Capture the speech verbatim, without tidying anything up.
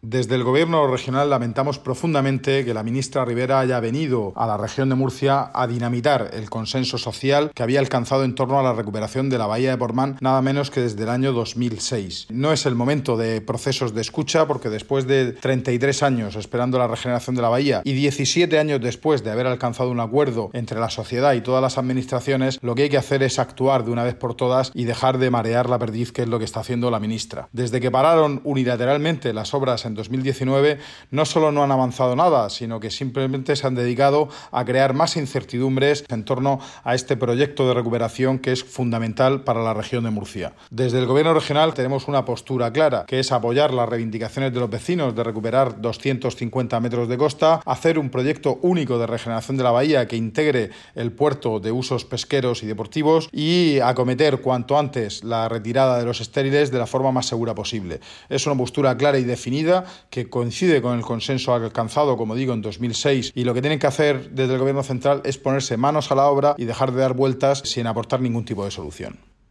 Desde el Gobierno regional lamentamos profundamente que la ministra Ribera haya venido a la región de Murcia a dinamitar el consenso social que había alcanzado en torno a la recuperación de la bahía de Portmán nada menos que desde el año dos mil seis. No es el momento de procesos de escucha porque después de treinta y tres años esperando la regeneración de la bahía y diecisiete años después de haber alcanzado un acuerdo entre la sociedad y todas las administraciones, lo que hay que hacer es actuar de una vez por todas y dejar de marear la perdiz, que es lo que está haciendo la ministra. Desde que pararon unilateralmente las obras en dos mil diecinueve, no solo no han avanzado nada, sino que simplemente se han dedicado a crear más incertidumbres en torno a este proyecto de recuperación que es fundamental para la región de Murcia. Desde el Gobierno regional tenemos una postura clara, que es apoyar las reivindicaciones de los vecinos de recuperar doscientos cincuenta metros de costa, hacer un proyecto único de regeneración de la bahía que integre el puerto de usos pesqueros y deportivos y acometer cuanto antes la retirada de los estériles de la forma más segura posible. Es una postura clara y definida que coincide con el consenso alcanzado, como digo, en dos mil seis, y lo que tienen que hacer desde el Gobierno central es ponerse manos a la obra y dejar de dar vueltas sin aportar ningún tipo de solución.